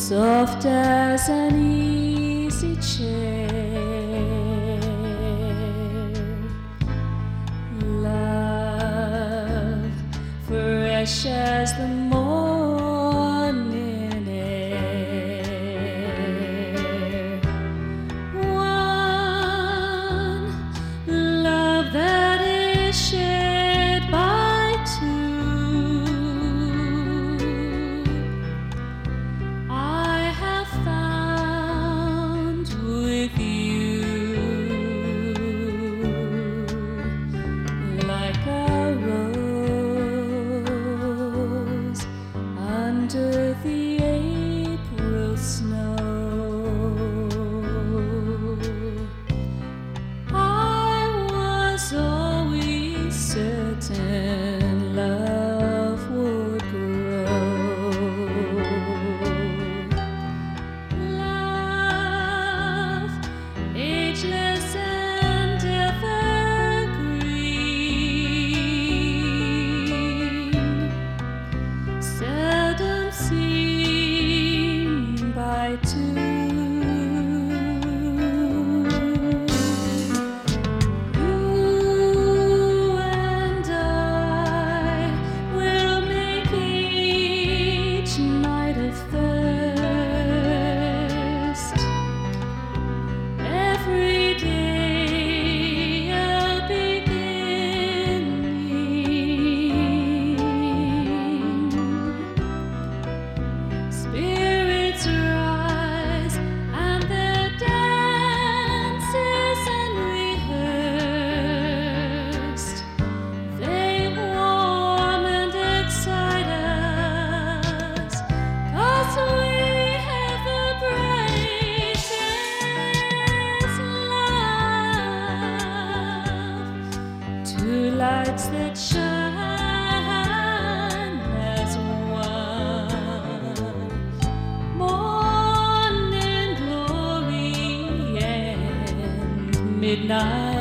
soft as an easy chair, love fresh as the morning air, one love that is shared by two. Under the April snow, I was always certain love would grow. Love, ageless and evergreen, seldom seen by two. You and I will make each night a thirst, every day a beginning. Spirits rise and their dances unrehearsed, they warm and excite us, 'cause we have the brightest love, two lights that shine as one, morning glory and midnight